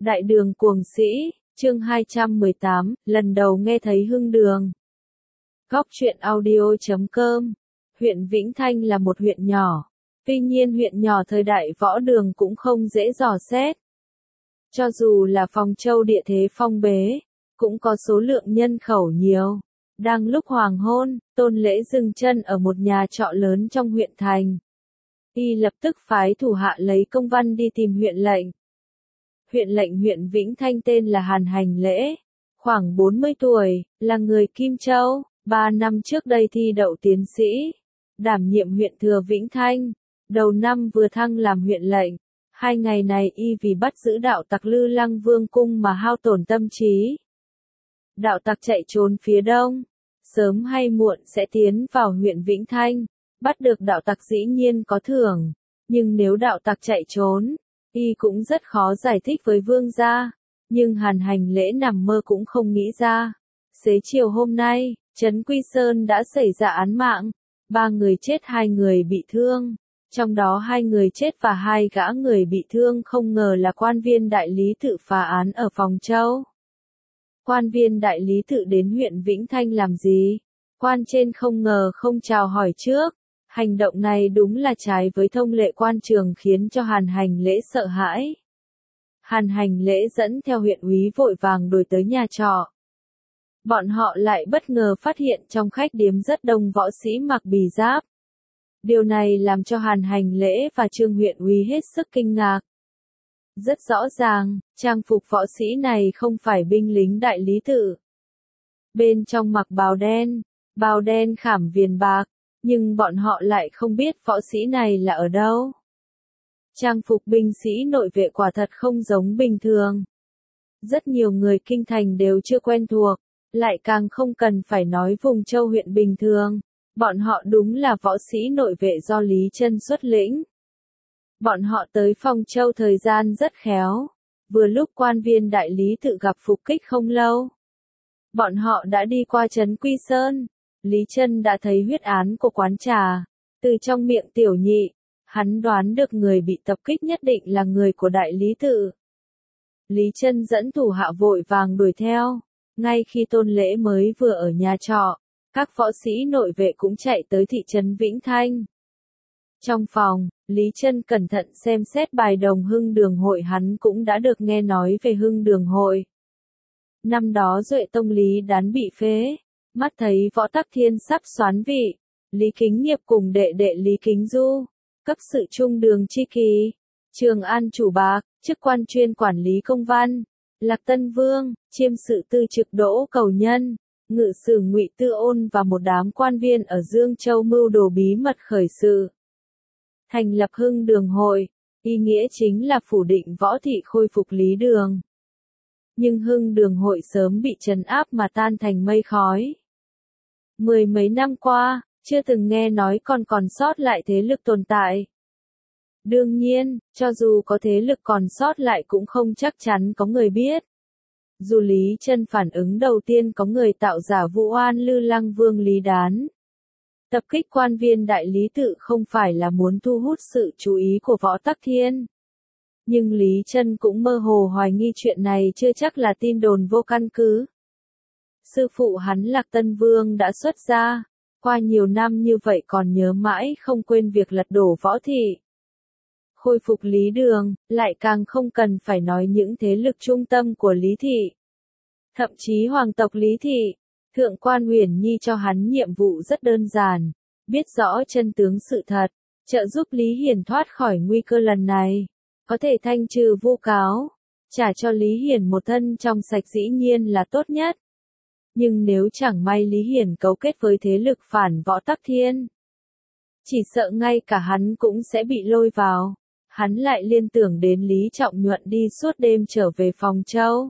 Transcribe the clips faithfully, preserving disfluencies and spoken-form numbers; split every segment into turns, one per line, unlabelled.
Đại đường cuồng sĩ, chương hai trăm mười tám, lần đầu nghe thấy hưng đường. Góc truyện audio chấm com. Huyện Vĩnh Thanh là một huyện nhỏ. Tuy nhiên huyện nhỏ thời đại Võ Đường cũng không dễ dò xét. Cho dù là Phong Châu địa thế phong bế, cũng có số lượng nhân khẩu nhiều. Đang lúc hoàng hôn, Tôn Lễ dừng chân ở một nhà trọ lớn trong huyện thành. Y lập tức phái thủ hạ lấy công văn đi tìm huyện lệnh. Huyện lệnh huyện Vĩnh Thanh tên là Hàn Hành Lễ, khoảng bốn mươi tuổi, là người Kim Châu, ba năm trước đây thi đậu tiến sĩ, đảm nhiệm huyện thừa Vĩnh Thanh, đầu năm vừa thăng làm huyện lệnh. Hai ngày này y vì bắt giữ đạo tặc Lư Lăng Vương cung mà hao tổn tâm trí. Đạo tặc chạy trốn phía đông, sớm hay muộn sẽ tiến vào huyện Vĩnh Thanh, bắt được đạo tặc dĩ nhiên có thưởng, nhưng nếu đạo tặc chạy trốn, y cũng rất khó giải thích với vương gia, nhưng Hàn Hành Lễ nằm mơ cũng không nghĩ ra. Xế chiều hôm nay, trấn Quy Sơn đã xảy ra án mạng, ba người chết hai người bị thương, trong đó hai người chết và hai gã người bị thương không ngờ là quan viên đại lý tự phá án ở Phong Châu. Quan viên đại lý tự đến huyện Vĩnh Thanh làm gì? Quan trên không ngờ không chào hỏi trước. Hành động này đúng là trái với thông lệ quan trường khiến cho Hàn Hành Lễ sợ hãi. Hàn Hành Lễ dẫn theo huyện úy vội vàng đuổi tới nhà trọ. Bọn họ lại bất ngờ phát hiện trong khách điếm rất đông võ sĩ mặc bì giáp. Điều này làm cho Hàn Hành Lễ và Trương huyện úy hết sức kinh ngạc. Rất rõ ràng, trang phục võ sĩ này không phải binh lính đại lý tự. Bên trong mặc bào đen, bào đen khảm viền bạc. Nhưng bọn họ lại không biết võ sĩ này là ở đâu. Trang phục binh sĩ nội vệ quả thật không giống bình thường. Rất nhiều người kinh thành đều chưa quen thuộc, lại càng không cần phải nói vùng châu huyện bình thường. Bọn họ đúng là võ sĩ nội vệ do Lý Chân xuất lĩnh. Bọn họ tới Phong Châu thời gian rất khéo, vừa lúc quan viên đại lý tự gặp phục kích không lâu. Bọn họ đã đi qua trấn Quy Sơn. Lý Chân đã thấy huyết án của quán trà, từ trong miệng tiểu nhị, hắn đoán được người bị tập kích nhất định là người của đại lý tự. Lý Chân dẫn thủ hạ vội vàng đuổi theo, ngay khi Tôn Lễ mới vừa ở nhà trọ, các võ sĩ nội vệ cũng chạy tới thị trấn Vĩnh Thanh. Trong phòng, Lý Chân cẩn thận xem xét bài đồng Hưng Đường hội, hắn cũng đã được nghe nói về Hưng Đường hội. Năm đó Duệ Tông Lý Đán bị phế. Mắt thấy Võ Tắc Thiên sắp soán vị, Lý Kính Nghiệp cùng đệ đệ Lý Kính Du, cấp sự trung đường chi kỳ, Trường An chủ bạc, chức quan chuyên quản lý công văn, Lạc Tân Vương, chiêm sự tư trực Đỗ Cầu Nhân, ngự sử Ngụy Tư Ôn và một đám quan viên ở Dương Châu mưu đồ bí mật khởi sự. Thành lập Hưng Đường hội, ý nghĩa chính là phủ định Võ Thị khôi phục Lý Đường. Nhưng Hưng Đường hội sớm bị trấn áp mà tan thành mây khói. Mười mấy năm qua, chưa từng nghe nói còn còn sót lại thế lực tồn tại. Đương nhiên, cho dù có thế lực còn sót lại cũng không chắc chắn có người biết. Dù Lý Chân phản ứng đầu tiên có người tạo giả vụ oan Lư Lăng Vương Lý Đán. Tập kích quan viên đại lý tự không phải là muốn thu hút sự chú ý của Võ Tắc Thiên. Nhưng Lý Chân cũng mơ hồ hoài nghi chuyện này chưa chắc là tin đồn vô căn cứ. Sư phụ hắn Lạc Tân Vương đã xuất gia, qua nhiều năm như vậy còn nhớ mãi không quên việc lật đổ Võ Thị. Khôi phục Lý Đường, lại càng không cần phải nói những thế lực trung tâm của Lý Thị. Thậm chí hoàng tộc Lý Thị, Thượng quan Uyển Nhi cho hắn nhiệm vụ rất đơn giản, biết rõ chân tướng sự thật, trợ giúp Lý Hiển thoát khỏi nguy cơ lần này, có thể thanh trừ vu cáo, trả cho Lý Hiển một thân trong sạch dĩ nhiên là tốt nhất. Nhưng nếu chẳng may Lý Hiển cấu kết với thế lực phản Võ Tắc Thiên, chỉ sợ ngay cả hắn cũng sẽ bị lôi vào. Hắn lại liên tưởng đến Lý Trọng Nhuận đi suốt đêm trở về Phong Châu.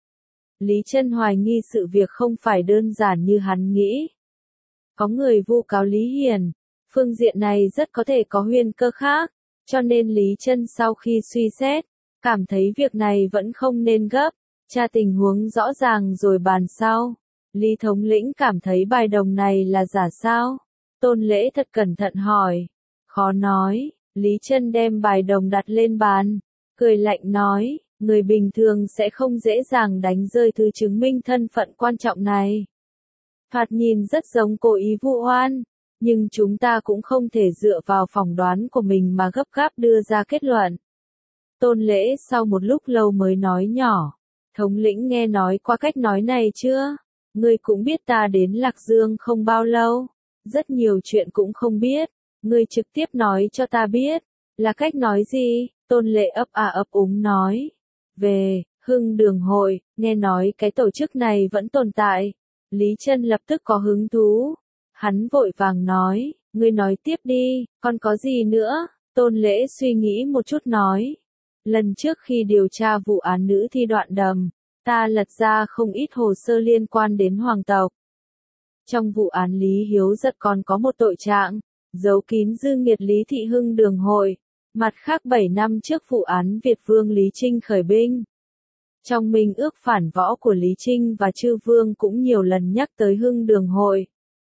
Lý Chân hoài nghi sự việc không phải đơn giản như hắn nghĩ. Có người vu cáo Lý Hiển, phương diện này rất có thể có huyên cơ khác, cho nên Lý Chân sau khi suy xét, cảm thấy việc này vẫn không nên gấp, tra tình huống rõ ràng rồi bàn sau. Lý thống lĩnh cảm thấy bài đồng này là giả sao? Tôn Lễ thật cẩn thận hỏi. Khó nói, Lý Chân đem bài đồng đặt lên bàn, cười lạnh nói, Người bình thường sẽ không dễ dàng đánh rơi thứ chứng minh thân phận quan trọng này. Thoạt nhìn rất giống cố ý vu oan, nhưng chúng ta cũng không thể dựa vào phỏng đoán của mình mà gấp gáp đưa ra kết luận. Tôn Lễ sau một lúc lâu mới nói nhỏ, thống lĩnh nghe nói qua cách nói này chưa? Ngươi cũng biết ta đến Lạc Dương không bao lâu, rất nhiều chuyện cũng không biết, ngươi trực tiếp nói cho ta biết, là cách nói gì? Tôn Lễ ấp à ấp úng nói, về, Hưng Đường Hội, nghe nói cái tổ chức này vẫn tồn tại. Lý Chân lập tức có hứng thú, hắn vội vàng nói, ngươi nói tiếp đi, còn có gì nữa? Tôn Lễ suy nghĩ một chút nói, lần trước khi điều tra vụ án nữ thi đoạn đầm, ta lật ra không ít hồ sơ liên quan đến hoàng tộc. Trong vụ án Lý Hiếu Giật còn có một tội trạng, giấu kín dư nghiệt Lý Thị Hưng Đường Hội. Mặt khác bảy năm trước vụ án Việt Vương Lý Trinh khởi binh. Trong minh ước phản võ của Lý Trinh và Chư Vương cũng nhiều lần nhắc tới Hưng Đường Hội.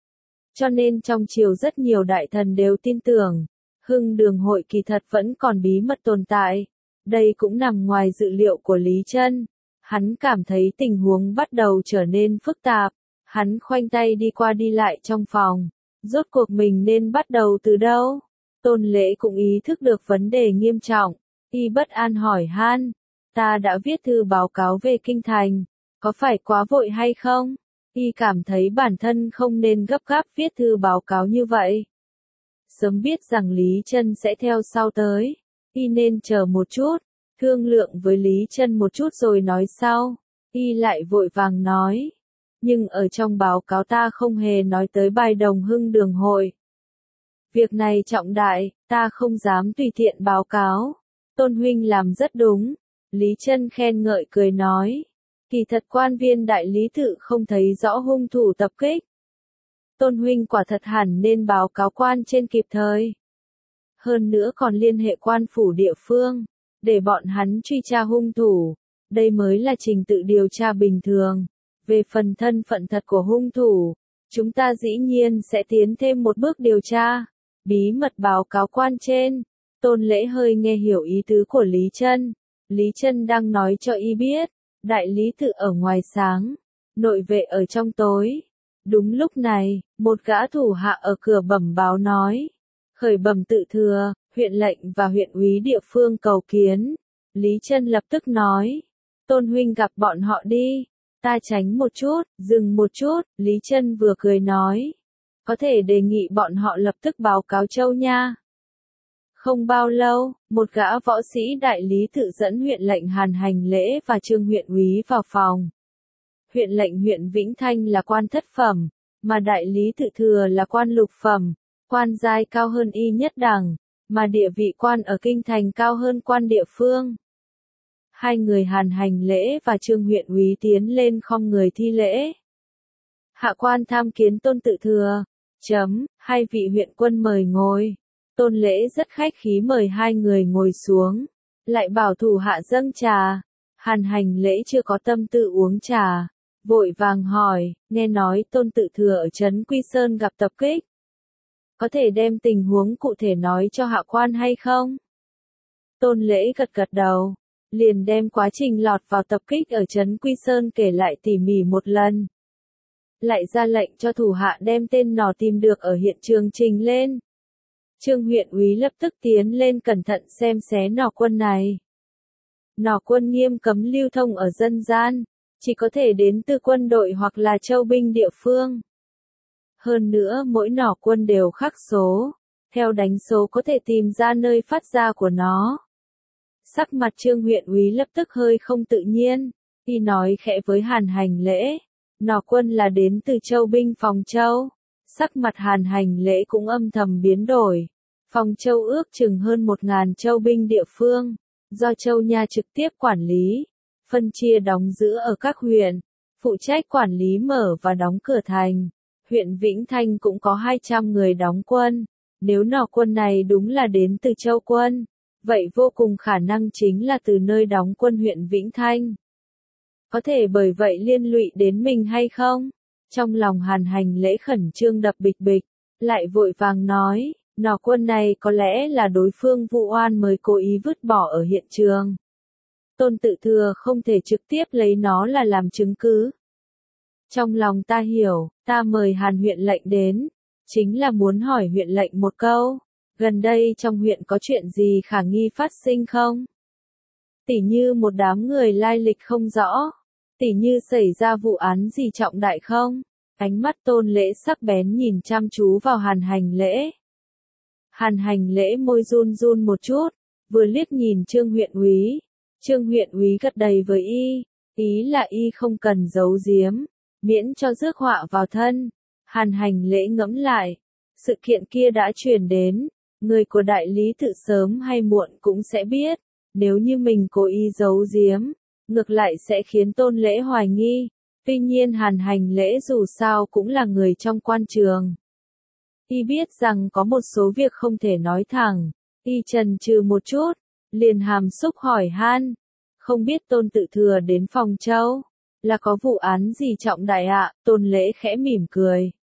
Cho nên trong triều rất nhiều đại thần đều tin tưởng, Hưng Đường Hội kỳ thật vẫn còn bí mật tồn tại. Đây cũng nằm ngoài dự liệu của Lý Chân. Hắn cảm thấy tình huống bắt đầu trở nên phức tạp. Hắn khoanh tay đi qua đi lại trong phòng. Rốt cuộc mình nên bắt đầu từ đâu? Tôn Lễ cũng ý thức được vấn đề nghiêm trọng. Y bất an hỏi han. Ta đã viết thư báo cáo về kinh thành. Có phải quá vội hay không? Y cảm thấy bản thân không nên gấp gáp viết thư báo cáo như vậy. Sớm biết rằng Lý Chân sẽ theo sau tới. Y nên chờ một chút. Thương lượng với Lý Chân một chút rồi nói sau. Y lại vội vàng nói. Nhưng ở trong báo cáo ta không hề nói tới bài đồng Hưng Đường Hội. Việc này trọng đại, ta không dám tùy tiện báo cáo. Tôn huynh làm rất đúng. Lý Chân khen ngợi cười nói. Kỳ thật quan viên đại lý tự không thấy rõ hung thủ tập kích. Tôn huynh quả thật hẳn nên báo cáo quan trên kịp thời. Hơn nữa còn liên hệ quan phủ địa phương, để bọn hắn truy tra hung thủ. Đây mới là trình tự điều tra bình thường. Về phần thân phận thật của hung thủ, chúng ta dĩ nhiên sẽ tiến thêm một bước điều tra. Bí mật báo cáo quan trên. Tôn Lễ hơi nghe hiểu ý tứ của Lý Chân. Lý Chân đang nói cho y biết, đại lý tự ở ngoài sáng, nội vệ ở trong tối. Đúng lúc này, một gã thủ hạ ở cửa bẩm báo nói, khởi bẩm tự thừa, huyện lệnh và huyện úy địa phương cầu kiến. Lý Chân lập tức nói, Tôn huynh gặp bọn họ đi. Ta tránh một chút, dừng một chút, Lý Chân vừa cười nói, có thể đề nghị bọn họ lập tức báo cáo châu nha. Không bao lâu, một gã võ sĩ đại lý tự dẫn huyện lệnh Hàn Hành Lễ và Trương huyện úy vào phòng. Huyện lệnh huyện Vĩnh Thanh là quan thất phẩm, mà đại lý tự thừa là quan lục phẩm, quan giai cao hơn y nhất đẳng, mà địa vị quan ở kinh thành cao hơn quan địa phương. Hai người Hàn Hành Lễ và Trương huyện úy tiến lên khom người thi lễ. Hạ quan tham kiến Tôn tự thừa. Chấm, hai vị huyện quân mời ngồi. Tôn Lễ rất khách khí mời hai người ngồi xuống, lại bảo thủ hạ dâng trà. Hàn Hành Lễ chưa có tâm tư uống trà, vội vàng hỏi, nghe nói Tôn tự thừa ở trấn Quy Sơn gặp tập kích. Có thể đem tình huống cụ thể nói cho hạ quan hay không? Tôn Lễ gật gật đầu, liền đem quá trình lọt vào tập kích ở trấn Quy Sơn kể lại tỉ mỉ một lần. Lại ra lệnh cho thủ hạ đem tên nỏ tìm được ở hiện trường trình lên. Trương huyện úy lập tức tiến lên cẩn thận xem xé nỏ quân này. Nỏ quân nghiêm cấm lưu thông ở dân gian, chỉ có thể đến từ quân đội hoặc là châu binh địa phương. Hơn nữa mỗi nỏ quân đều khắc số, theo đánh số có thể tìm ra nơi phát ra của nó. Sắc mặt Trương huyện úy lập tức hơi không tự nhiên, y nói khẽ với Hàn Hành Lễ, nỏ quân là đến từ châu binh Phòng Châu. Sắc mặt Hàn Hành Lễ cũng âm thầm biến đổi. Phòng Châu ước chừng hơn một ngàn châu binh địa phương, do Châu Nha trực tiếp quản lý, phân chia đóng giữ ở các huyện, phụ trách quản lý mở và đóng cửa thành. Huyện Vĩnh Thanh cũng có hai trăm người đóng quân. Nếu nỏ quân này đúng là đến từ Châu quân, vậy vô cùng khả năng chính là từ nơi đóng quân huyện Vĩnh Thanh. Có thể bởi vậy liên lụy đến mình hay không? Trong lòng Hàn Hành Lễ khẩn trương đập bịch bịch, lại vội vàng nói, nỏ quân này có lẽ là đối phương vụ oan mới cố ý vứt bỏ ở hiện trường. Tôn Tự Thừa không thể trực tiếp lấy nó là làm chứng cứ. Trong lòng ta hiểu, ta mời Hàn huyện lệnh đến, chính là muốn hỏi huyện lệnh một câu, gần đây trong huyện có chuyện gì khả nghi phát sinh không? Tỉ như một đám người lai lịch không rõ, tỉ như xảy ra vụ án gì trọng đại không? Ánh mắt Tôn Lễ sắc bén nhìn chăm chú vào Hàn Hành Lễ. Hàn Hành Lễ môi run run một chút, vừa liếc nhìn Trương huyện úy. Trương huyện úy gật đầy với y, ý là y không cần giấu giếm, miễn cho rước họa vào thân. Hàn Hành Lễ ngẫm lại, sự kiện kia đã truyền đến, người của đại lý tự sớm hay muộn cũng sẽ biết, nếu như mình cố ý giấu giếm, ngược lại sẽ khiến Tôn Lễ hoài nghi. Tuy nhiên Hàn Hành Lễ dù sao cũng là người trong quan trường. Y biết rằng có một số việc không thể nói thẳng, y chần chừ một chút, liền hàm xúc hỏi han, không biết Tôn Tự Thừa đến Phong Châu, là có vụ án gì trọng đại ạ? Tôn Lễ khẽ mỉm cười.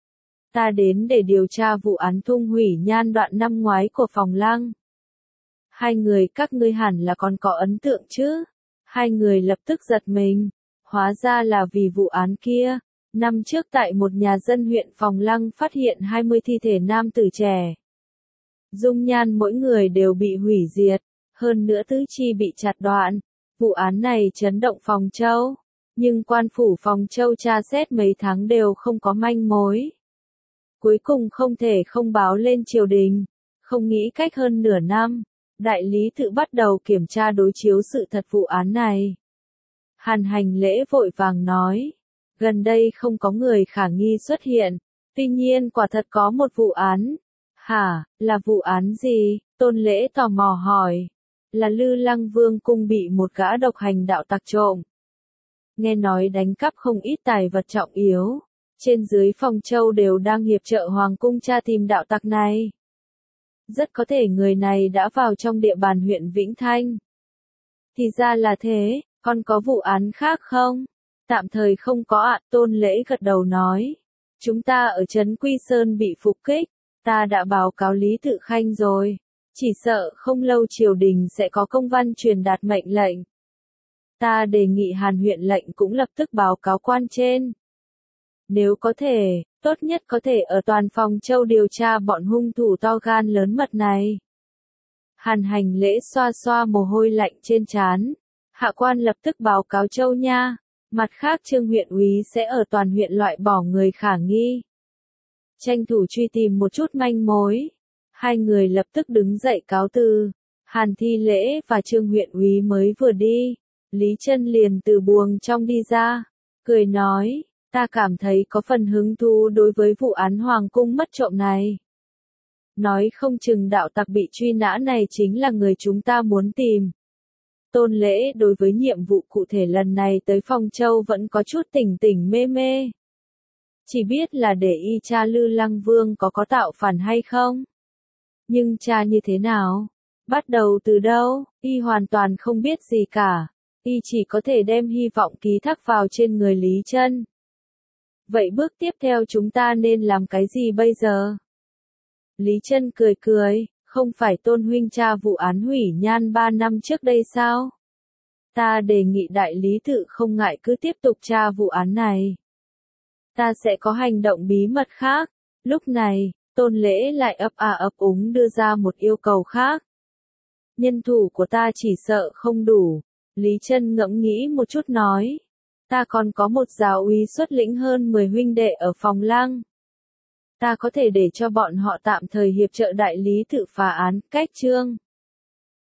Ta đến để điều tra vụ án thung hủy nhan đoạn năm ngoái của Phòng Lăng. Hai người các ngươi hẳn là còn có ấn tượng chứ? Hai người lập tức giật mình, hóa ra là vì vụ án kia. Năm trước tại một nhà dân huyện Phòng Lăng phát hiện hai mươi thi thể nam tử trẻ. Dung nhan mỗi người đều bị hủy diệt, hơn nữa tứ chi bị chặt đoạn. Vụ án này chấn động Phong Châu, nhưng quan phủ Phong Châu tra xét mấy tháng đều không có manh mối. Cuối cùng không thể không báo lên triều đình, không nghĩ cách hơn nửa năm, đại lý tự bắt đầu kiểm tra đối chiếu sự thật vụ án này. Hàn Hành Lễ vội vàng nói, gần đây không có người khả nghi xuất hiện, tuy nhiên quả thật có một vụ án. Hả, là vụ án gì? Tôn Lễ tò mò hỏi. Là Lư Lăng Vương cung bị một gã độc hành đạo tặc trộm. Nghe nói đánh cắp không ít tài vật trọng yếu, trên dưới Phong Châu đều đang hiệp trợ Hoàng cung tra tìm đạo tặc này. Rất có thể người này đã vào trong địa bàn huyện Vĩnh Thanh. Thì ra là thế, còn có vụ án khác không? Tạm thời không có ạ. Tôn Lễ gật đầu nói. Chúng ta ở trấn Quy Sơn bị phục kích, ta đã báo cáo Lý Tự Khanh rồi. Chỉ sợ không lâu triều đình sẽ có công văn truyền đạt mệnh lệnh. Ta đề nghị Hàn huyện lệnh cũng lập tức báo cáo quan trên. Nếu có thể, tốt nhất có thể ở toàn Phong Châu điều tra bọn hung thủ to gan lớn mật này. Hàn Hành Lễ xoa xoa mồ hôi lạnh trên trán. Hạ quan lập tức báo cáo Châu nha. Mặt khác Trương huyện úy sẽ ở toàn huyện loại bỏ người khả nghi. Tranh thủ truy tìm một chút manh mối. Hai người lập tức đứng dậy cáo từ. Hàn Thi Lễ và Trương huyện úy mới vừa đi, Lý Chân liền từ buồng trong đi ra, cười nói, ta cảm thấy có phần hứng thú đối với vụ án hoàng cung mất trộm này. Nói không chừng đạo tặc bị truy nã này chính là người chúng ta muốn tìm. Tôn Lễ đối với nhiệm vụ cụ thể lần này tới Phong Châu vẫn có chút tỉnh tỉnh mê mê. Chỉ biết là để y tra Lư Lăng Vương có có tạo phản hay không. Nhưng tra như thế nào? Bắt đầu từ đâu? Y hoàn toàn không biết gì cả. Y chỉ có thể đem hy vọng ký thác vào trên người Lý Chân. Vậy bước tiếp theo chúng ta nên làm cái gì bây giờ? Lý Chân cười cười, không phải Tôn huynh tra vụ án hủy nhan ba năm trước đây sao? Ta đề nghị đại lý tự không ngại cứ tiếp tục tra vụ án này. Ta sẽ có hành động bí mật khác. Lúc này, Tôn Lễ lại ấp à ấp úng đưa ra một yêu cầu khác. Nhân thủ của ta chỉ sợ không đủ. Lý Chân ngẫm nghĩ một chút nói. Ta còn có một giáo úy xuất lĩnh hơn mười huynh đệ ở Phòng Lăng. Ta có thể để cho bọn họ tạm thời hiệp trợ đại lý tự phá án, cách chương.